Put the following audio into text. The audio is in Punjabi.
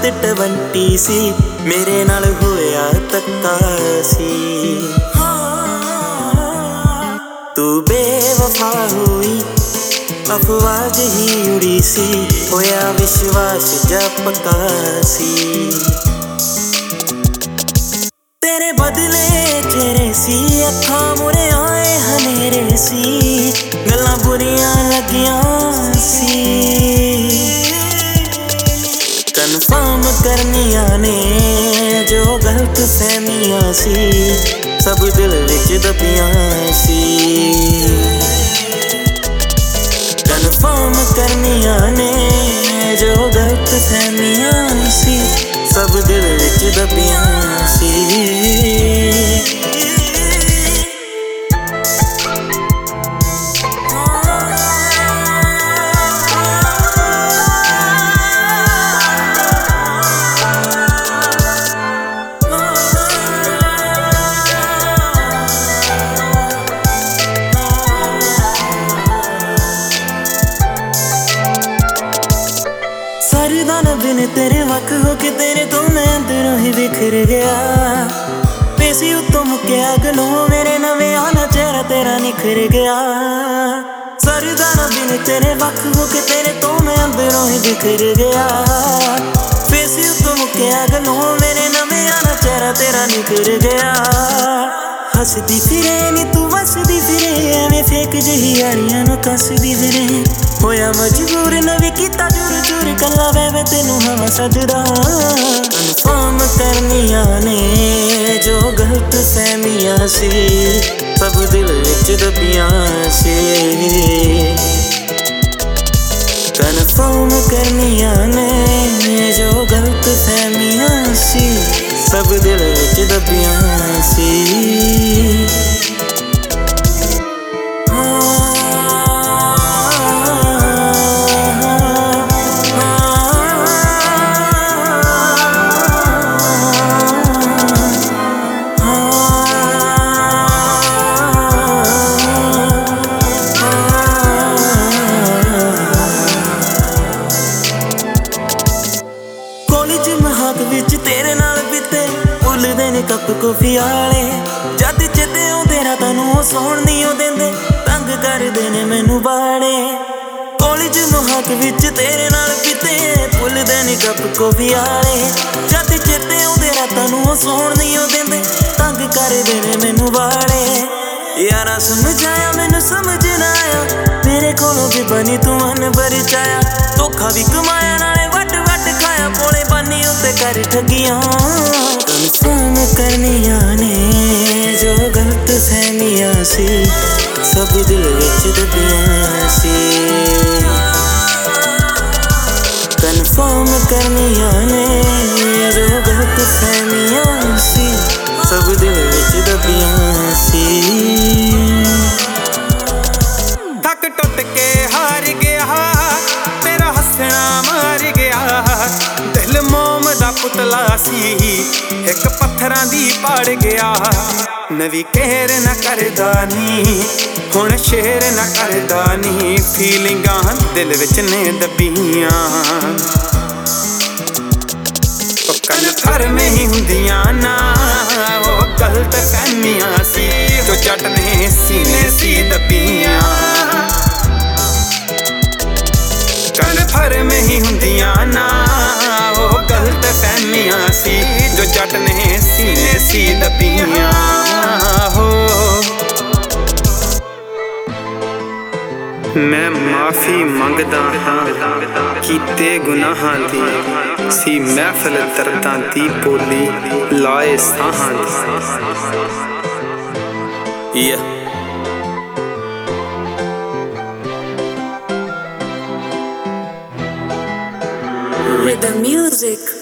ਤੇ 20 ਸੀ, ਮੇਰੇ ਨਾਲ ਹੋਇਆ ਧੱਕਾ ਸੀ। ਤੂੰ ਬੇਵਫਾ ਹੋਈ, ਅਫਵਾਹ ਜਿਹੀ ਉੜੀ ਸੀ, ਹੋਇਆ ਵਿਸ਼ਵਾਸ ਜਾ ਪੱਕਾ ਸੀ। ਤੇਰੇ ਬਦਲੇ ਚਿਹਰੇ ਸੀ, ਅੱਖਾਂ ਮੁਰੇ ਆਏ ਹਨੇਰੇ ਸੀ, ਗੱਲਾਂ ਬੁਰੀਆਂ ਲੱਗੀਆਂ ਸੀ। ਕਨਫਰਮ ਕਰਨੀਆਂ ਨੇ ਜੋ ਗਲਤ ਫਹਿਮੀਆਂ ਸੀ, ਸਭ ਦਿਲ ਵਿੱਚ ਦੱਬੀਆਂ ਸੀ। ਕਨਫਰਮ ਕਰਨੀਆਂ ਨੇ ਜੋ ਗਲਤ ਫਹਿਮੀਆਂ ਸੀ, ਸਭ ਦਿਲ ਵਿੱਚ ਦੱਬੀਆਂ ਸੀ। ਸਰਦਾ ਨਾ ਬਿਨ ਤੇਰੇ ਵੱਖ ਹੋ ਕੇ, ਤੇਰੇ ਤੋਂ ਮੈਂ ਅੰਦਰੋਂ ਹੀ ਬਿਖਰ ਗਿਆ। ਪੇਸੀ ਉੱਤੋਂ ਮੁੱਕਿਆ ਗਲੋਂ, ਮੇਰੇ ਨਵੇਂ ਆਲਾ ਚਿਹਰਾ ਤੇਰਾ ਨਿਖਰ ਗਿਆ। ਸਰਦਾ ਨਾ ਬਿਨ ਤੇਰੇ ਵੱਖ ਹੋ ਕੇ, ਤੇਰੇ ਤੋਂ ਮੈਂ ਅੰਦਰੋਂ ਹੀ ਬਿਖਰ ਗਿਆ। ਪੇਸੀ ਉੱਤੋਂ ਮੁੱਕਿਆ ਗਲੋਂ, ਮੇਰੇ ਨਵੇਂ ਆਲਾ ਚਿਹਰਾ ਤੇਰਾ ਨਿਖਰ ਗਿਆ। ਹੱਸਦੀ ਫਿਰੇ ਨੀ ਤੂੰ ਵਸਦੀ ਫਿਰੇ, ਐਵੇਂ ਫੇਕ ਜਿਹੀ ਯਾਰੀਆਂ ਨੂੰ ਕੱਸਦੀ ਫਿਰੇ। ਹੋਇਆ ਮਜਬੂਰ ਨਵੀਂ ਕੀਤਾ ਜੁਰ ਜੁਰ, ਕੱਲਾ ਵੇ ਤੈਨੂੰ ਹਵਾ ਸਜਦਾ। ਕਨਫਰਮ ਕਰਨੀਆਂ ਨੇ ਜੋ ਗਲਤ ਫਹਿਮੀਆਂ ਸੀ, ਸਭ ਦਿਲ ਵਿੱਚ ਦੱਬੀਆਂ ਸੀ। ਕਨਫਰਮ ਕਰਨੀਆਂ ਨੇ ਜੋ ਗਲਤ ਫਹਿਮੀਆਂ ਸੀ, ਸਭ ਦਿਲ ਵਿੱਚ ਦੱਬੀਆਂ ਸੀ। ਵਿੱਚ ਤੇਰੇ ਨਾਲ ਬੀਤੇ ਭੁੱਲਦੇ ਨੇ ਕੱਪ ਕੌਫੀ ਵਾਲੇ, ਜਦ ਚੇਤੇ ਆਉਂਦੇ ਰਾਤਾਂ ਨੂੰ ਉਹ ਸੌਣ ਨਹੀਂ ਉਹ ਦਿੰਦੇ, ਤੰਗ ਕਰਦੇ ਨੇ ਮੈਨੂੰ ਬਾੜੇ। ਕਾਲਜ ਮੁਹਾਕ ਵਿੱਚ ਤੇਰੇ ਨਾਲ ਬੀਤੇ ਭੁੱਲਦੇ ਨੇ ਕੱਪ ਕੌਫੀ ਵਾਲੇ, ਜਦ ਚੇਤੇ ਆਉਂਦੇ ਰਾਤਾਂ ਨੂੰ ਉਹ ਸੌਣ ਨਹੀਂ ਉਹ ਦਿੰਦੇ, ਤੰਗ ਕਰਦੇ ਨੇ ਮੈਨੂੰ ਬਾੜੇ। ਯਾਰਾ ਸਮਝਾਇਆ ਮੈਨੂੰ ਸਮਝ ਨਾ ਆਇਆ, ਮੇਰੇ ਕੋਲੋਂ ਵੀ ਬਣੀ ਤੂੰ ਮਨ ਬਰਚਾਇਆ। ਧੋਖਾ ਵੀ ਕਮਾਇਆ ਨਾਲੇ ਵੱਟ ਵੱਟ ਖਾਇਆ, ਭੋਲੇ ਬਾਨੀ ਉੱਤੇ ਕਰ ਠੱਗੀਆਂ। ਕਨਫਰਮ ਕਰਨੀਆਂ ਨੇ ਜੋ ਗਲਤ ਫਹਿਮੀਆਂ ਸੀ, ਸਭ ਦਿਲ ਵਿੱਚ ਦੱਬੀਆਂ ਸੀ। ਕਨਫਰਮ ਕਰਨੀਆਂ ਨੇ ਜੋ ਗਲਤ ਫਹਿਮੀਆਂ ਸੀ, ਸਭ ਦਿਲ ਵਿੱਚ ਦੱਬੀਆਂ ਸੀ। ਥੱਕ ਟੁੱਟ ਕੇ ਹਾਰ ਗਿਆ, ਤੇਰਾ ਹੱਸਣਾ ਮਾਰ ਗਿਆ। ਦਿਲ ਮੋਮ ਦਾ ਪੁਤਲਾ ਸੀ, ਇੱਕ ਪੱਥਰਾਂ ਦੀ ਪਾੜ ਗਿਆ। ਨਵੀਂ ਕਹਿਰ ਨਾ ਕਰਦਾ ਨੀ, ਹੁਣ ਸ਼ੇਰ ਨਾ ਕਰਦਾ ਨੀ, ਫੀਲਿੰਗਾਂ ਦਿਲ ਵਿੱਚ ਨੇ ਦੱਬੀਆਂ। ਕਨਫਰਮ ਹੀ ਹੁੰਦੀਆਂ ਨਾ ਉਹ ਗਲਤ ਫਹਿਮੀਆਂ ਸੀ, ਜੋ ਜੱਟ ਨੇ ਸੀਨੇ ਸੀ ਦੱਬੀਆਂ। ਕਨਫਰਮ ਹੀ ਹੁੰਦੀਆਂ ਨਾ ਉਹ ਗਲਤ ਫਹਿਮੀਆਂ ਸੀ, ਜੋ ਜੱਟ ਨੇ ਸੀਨੇ ਸੀ ਦੱਬੀਆਂ। ਮੈਂ ਮਾਫੀ ਮੰਗਦਾ ਹਾਂ ਕੀਤੇ ਗੁਨਾਹਾਂ ਦੀ, ਸੀ ਮਹਿਫਲ ਦਰਦਾਂ ਦੀ ਬੋਲੀ ਲਾਏ ਸਾਹਾਂ ਦੀ। With the music